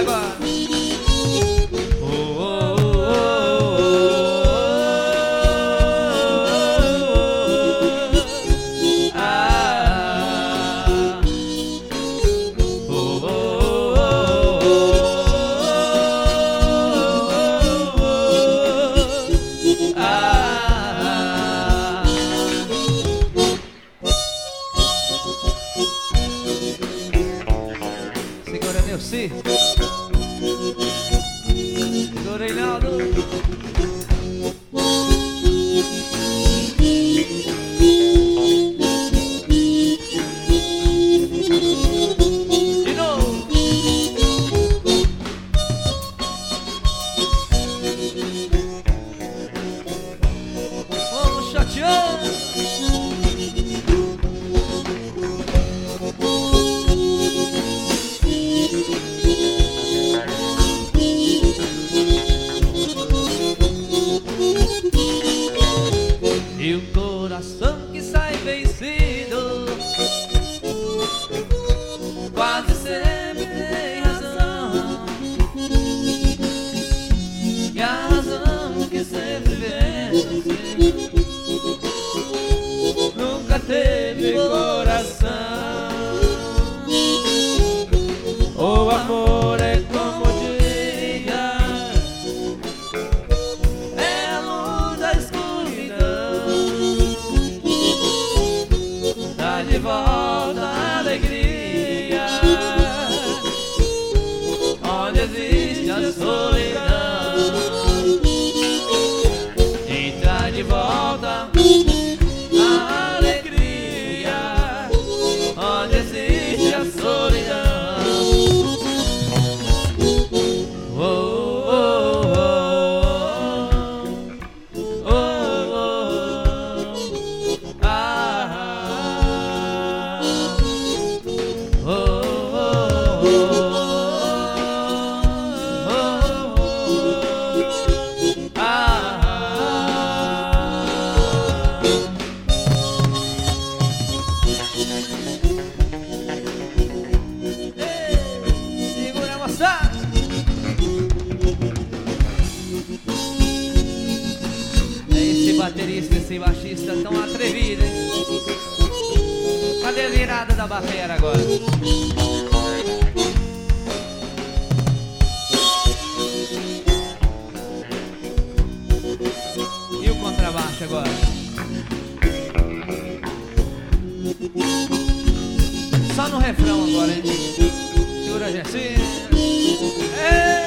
agora. Segura, Neuci. Segura, Reinaldo. De novo. Vamos chateando. E o coração que sai vencido quase sempre tem razão. E a razão que sempre vence nunca teve coração. O amor é como o dia, é a luz da escuridão, dá de volta a alegria onde existe a solidão, e dá de volta a alegria onde existe a solidão. Segura, moçada. Esse baterista, esse baixista tão atrevido, hein? Cadê a virada da batera agora? E o contrabaixo agora? Só no refrão agora, hein? Segura a gente.